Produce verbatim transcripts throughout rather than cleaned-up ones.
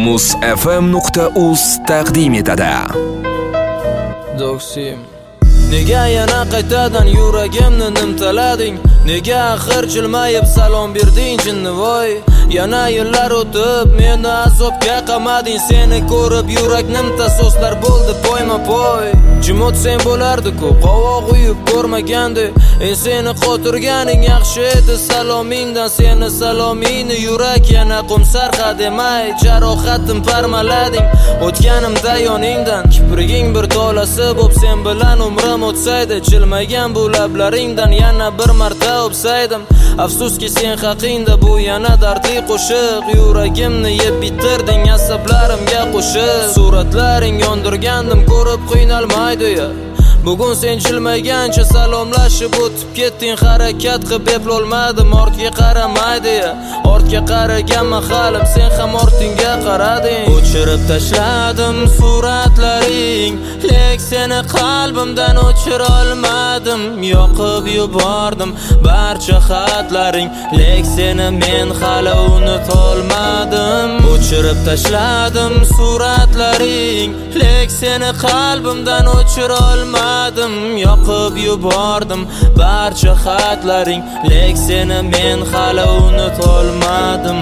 muz f m nuqta uz taqdim etadi. Doksim Nega yana qaytadan yuragimni nimtalading? Nega axir jilmayib salom berding jinnivoy? Yana yillar o'tib meni azobga qamading. Seni ko'rib yurak nimta so'zlar bo'ldi poyma-poy. Jimot sen bo'lardi-ku, qovoq uyib ko'rmagandi. En seni qotirganing yaxshi edi salomingdan. Seni salomingni yurak yana qumsar qademay. Jarohatim parmalading o'tganimda yoningdan. Kipriging bir tolasi bo'p sen bilan umrim o'tsaydi. Jilmagan bu lablaringdan yana bir marta o'psaydim. Afsuski sen haqingda bu yana dardli qo'shiq. Yuragimni yeb bitirding asablarimga qo'shib. Suratlaring yondirgandim ko'rib qiynalmaydi ya. Bugun sen jilmagancha salomlashib o'tib ketding. Harakat qilib eplolmadim ortga qaramaydi ya. Ortga qaragan mahalim sen ham ortingga qarading. O'chirib tashladim suratlaring, lek seni qalbimdan o'chira olmadim. Yoqib yubordim barcha xatlaring, lek seni men hali unutolmadim. O'chirib tashladim suratlaring, lek seni qalbimdan o'chira olmadim. Yoqib yubordim barcha xatlaring, lek seni men hali unutolmadim.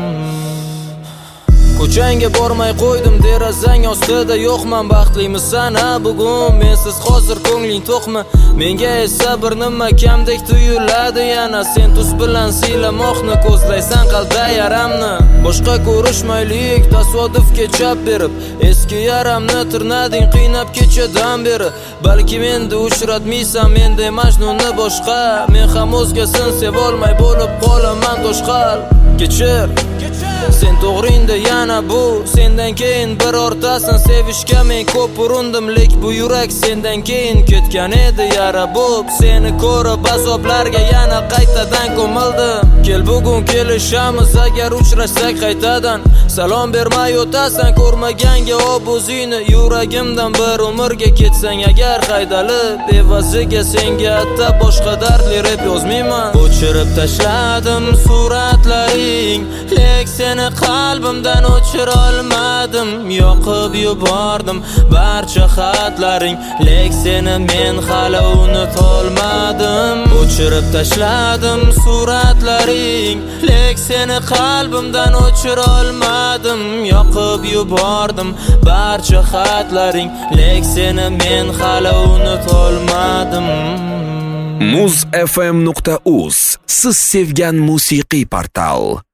Ko'changga bormay qo'ydim derazang ostida yo'qman. Baxtlimisan ha bugun mensiz hozir ko'ngling to'qmi? Menga esa bir nima kamdek tuyuladi yana. Sen tuz bilan siylamoqni ko'zlaysan qalbda yaramni. Boshqa ko'rishmaylik tasodifga chap berib. Eski yaramni tirnading qiynab kechadan beri. Balki menda uchratmaysan menday majnunni boshqa. Men ham o'zgasin sevolmay bo'lib qolaman toshqal. Kechir sen to'g'ringda yana bu. Sendan keyin birortasin sevishga men ko'p urindim, lek bu yurak sendan keyin ketgan edi yara bo'p. Seni ko'rib azoblarga yana qaytadan ko'mildim. Kel bugun kelishamiz agar uchrashsak qaytadan. Salom bermay o'tasan ko'rmaganga o'zingni. Yuragimdan bir umrga ketsang agar haydalib. Evaziga senga atab boshqa dardli rep yozmayman. O'chirib tashladim suratlaring, lek seni qalbimdan o'chira olmadim. Yoqib yubordim barcha xatlaring, lek seni men hali unutolmadim. O'chirib tashladim suratlaring, lek seni qalbimdan o'chira olmadim. Yoqib yubordim barcha xatlaring, lek seni men hali unutolmadim. muz f m nuqta uz siz sevgan musiqiy portal.